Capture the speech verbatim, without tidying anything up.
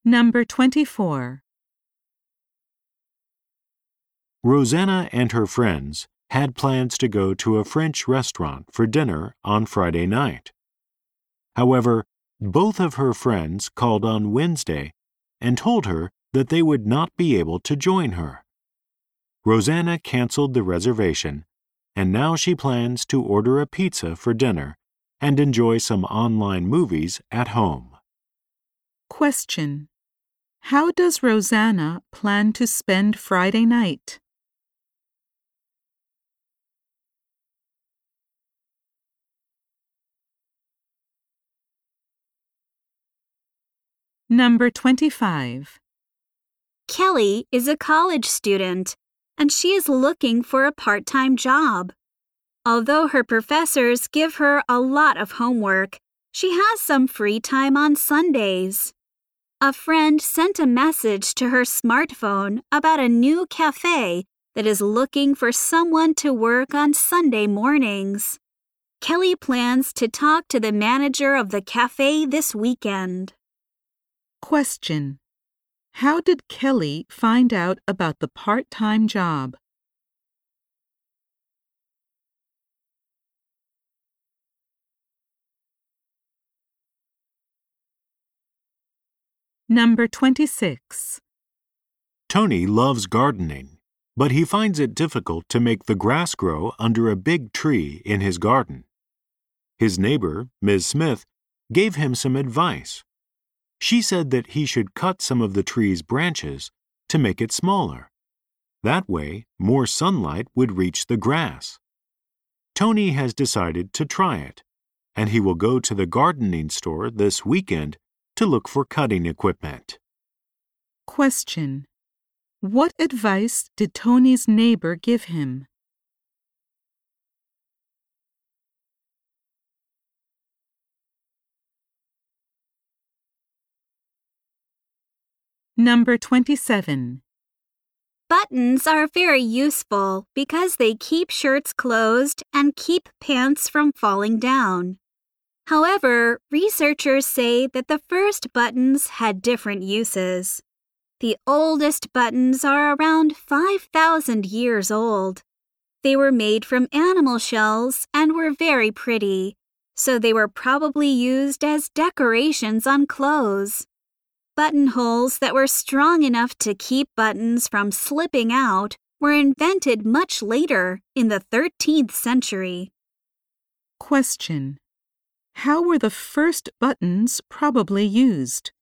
Number twenty-four. Rosanna and her friends had plans to go to a French restaurant for dinner on Friday night. However, both of her friends called on Wednesday and told her that they would not be able to join her. Rosanna canceled the reservation, and now she plans to order a pizza for dinner and enjoy some online movies at home. Question. How does Rosanna plan to spend Friday night? Number twenty-five. Kelly is a college student, and she is looking for a part-time job. Although her professors give her a lot of homework, she has some free time on Sundays. A friend sent a message to her smartphone about a new cafe that is looking for someone to work on Sunday mornings. Kelly plans to talk to the manager of the cafe this weekend. Question. How did Kelly find out about the part-time job? Number twenty-six. Tony loves gardening, but he finds it difficult to make the grass grow under a big tree in his garden. His neighbor, Miz Smith, gave him some advice. She said that he should cut some of the tree's branches to make it smaller. That way, more sunlight would reach the grass. Tony has decided to try it, and he will go to the gardening store this weekend to look for cutting equipment. Question. What advice did Tony's neighbor give him? Number twenty-seven. Buttons are very useful because they keep shirts closed and keep pants from falling down. However, researchers say that the first buttons had different uses. The oldest buttons are around five thousand years old. They were made from animal shells and were very pretty, so they were probably used as decorations on clothes. Buttonholes that were strong enough to keep buttons from slipping out were invented much later in the thirteenth century. Question. How were the first buttons probably used?